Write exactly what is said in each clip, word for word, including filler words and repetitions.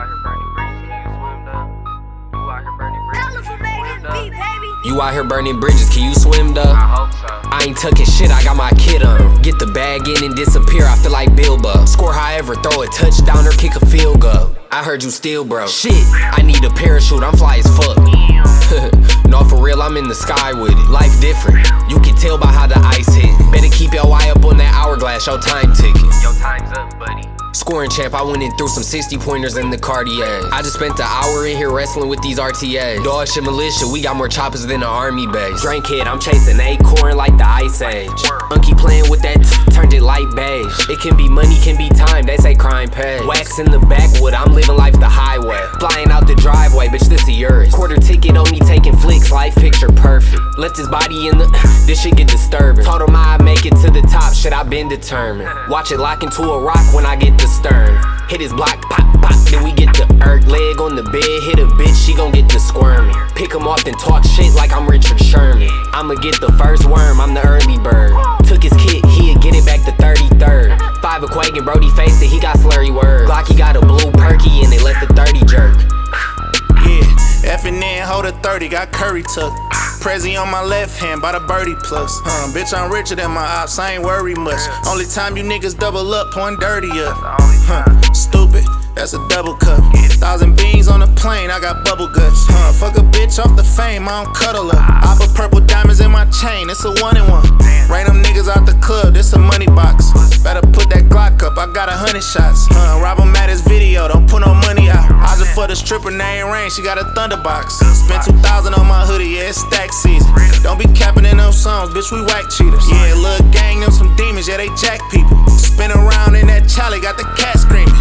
out here burning bridges, can you swim though? You out here burning bridges, can you swim though? You out here burning bridges, can you swim though? I hope so. I ain't tucking shit, I got my kid on. Get the bag in and disappear, I feel like Bilbo. Score however, throw a touchdown or kick a field goal. I heard you still broke. Shit, I need a parachute, I'm fly as fuck. No, for real, I'm in the sky with it. Life different, you can tell by how the ice hit. Better keep your eye up on that hourglass, your time ticking. Your time's up, buddy. Scoring champ, I went in through some sixty pointers in the Cartier. I just spent an hour in here wrestling with these R T As. Dog shit militia, we got more choppers than an army base. Drink head, I'm chasing acorn like the Ice Age. Unky playing with that t- turned it light beige. It can be money, can be time, they say crime pays. Wax in the backwood, I'm living life the highway. Flying out the driveway, bitch, this is yours. Quarter ticket on me taking flicks, life picture perfect. Left his body in the, this shit get disturbing. Told him I'd make it to the top, shit, I been determined. Watch it lock into a rock when I get the stern. Hit his block, pop, pop, then we get the erg. Leg on the bed, hit a bitch, she gon' get the squirming. Pick him off, then talk shit like I'm Richard Sherman. I'ma get the first worm, I'm the early bird. Took his kit, he'd get it back the thirty-third. Five a Quagan, Brody faced it, he got slurry words. Glocky got a blue perky and they let the thirty jerk. Yeah, effing in, hold a thirty, got Curry tuck. Prezi on my left hand, by the birdie plus. Huh, bitch, I'm richer than my ops, I ain't worry much. Only time you niggas double up, point dirty up. Huh, stupid, that's a double cup. Thousand beans on a plane, I got bubble guts. Huh, fuck a bitch off the fame, I don't cuddle her. I put purple diamonds in my chain, it's a one in one. Rain them niggas out the club, this a money box. Better put that Glock up, I got a hundred shots. Huh, rob him at his video, don't put no money out. I just for the stripper, name Rain, she got a thunderbox. Spent two thousand on my hoodie, yeah, it's stack season. Don't be capping in those songs, bitch, we whack cheaters. Yeah, little gang, them some demons, yeah, they jack people. Spin around in that Charlie, got the cat screaming.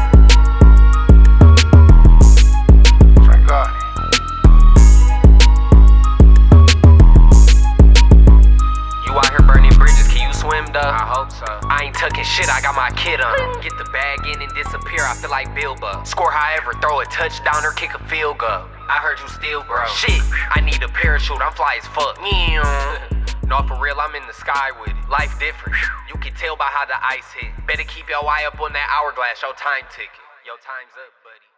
You out here burning bridges, can you swim though? I hope so. I ain't tucking shit, I got my kid on. Get the bag in and disappear, I feel like Bilbo. Score however, throw a touchdown or kick a field goal. I heard you still broke. Shit, I need a parachute, I'm fly as fuck. No, for real, I'm in the sky with it. Life different, you can tell by how the ice hit. Better keep your eye up on that hourglass, your time ticking. Your time's up, buddy.